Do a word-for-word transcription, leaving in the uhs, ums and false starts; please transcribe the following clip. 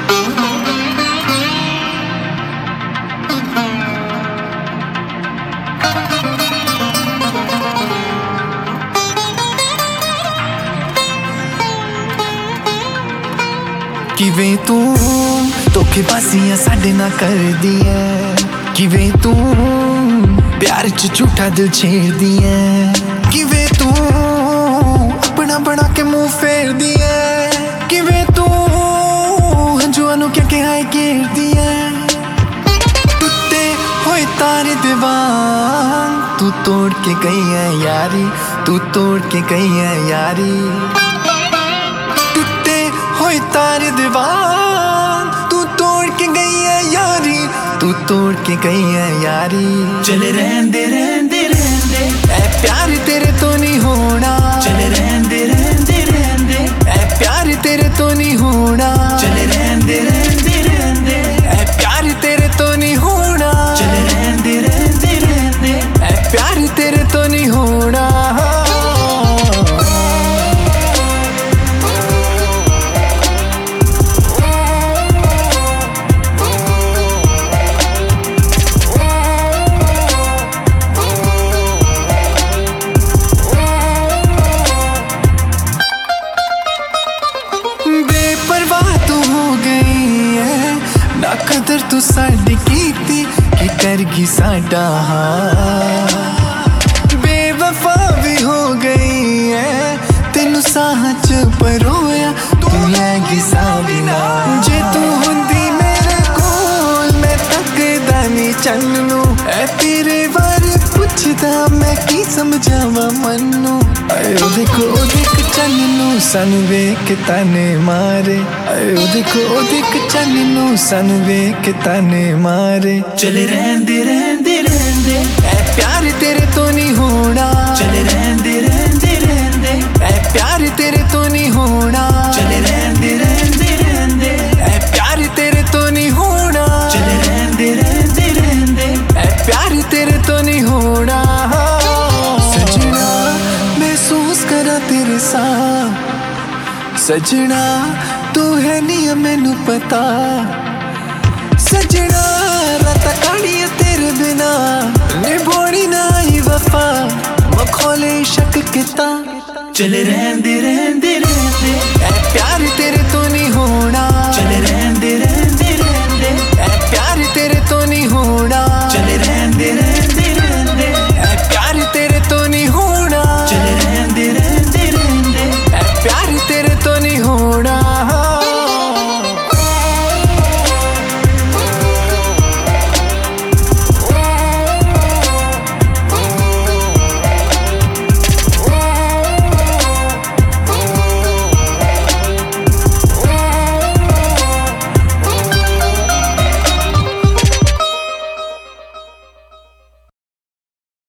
किवें तू धोखेबाजियां साडे नाल करदी ऐ, किवें तू प्यार च झूठा दिल छेड़दी ऐ, किवें तू अपना बना के मुंह फेरदी ऐ, किवें तू हंजुआं नूं क्या क्या घेरदी ऐ। टुटे होए तारे दे वांग तू तोड़ के गई है यारी, तू तोड़ के गई है यारी। होए तारे दीवान तू तोड़ के गई है यारी, तू तोड़ के गई है यारी। चले रहंदे रहंदे रहंदे ऐ प्यार तेरे तो नहीं होना, चले रहंदे रहंदे रहंदे ऐ प्यार तेरे तो नहीं होना, चले रहंदे रहंदे रहंदे ऐ प्यार तेरे तो नहीं होना, चले रहंदे रहंदे रहंदे ऐ प्यार तेरे तो नहीं होना। ना कदर तू साडी कीती की करगी साडा हाल, बेवफा भी हो गई है तेनू साह च परोया तू लैगी साडी नाल। जे तू हुंदी मेरे कोल मैं तकदा नी चन्न नू, ऐ तेरे बारे पुछदा मैं की समझावां मन्नू। ओ देखो ओ देख चन्न नू सानू वेख के ताने मारे, ओ देखो ओ देख चन्न नू सानू वेख के ताने मारे। चले रहंदे रहंदे रहंदे ऐ प्यार तेरे तो नहीं होना, चले रहंदे रहंदे रहंदे ऐ प्यार तेरे तो नहीं होना, चले रहंदे रहंदे रहंदे ऐ प्यार तेरे तो नहीं होना, चले रहंदे रहंदे रहंदे ऐ प्यार तेरे तो नहीं होना। सजना महसूस करा तेरे साथ, सजना तू है नहीं मैनू पता, सजना रात काढ़िया तेरे बिना निभोनी ना ही वफा मखौले शक किता। चले रहंदे रहंदे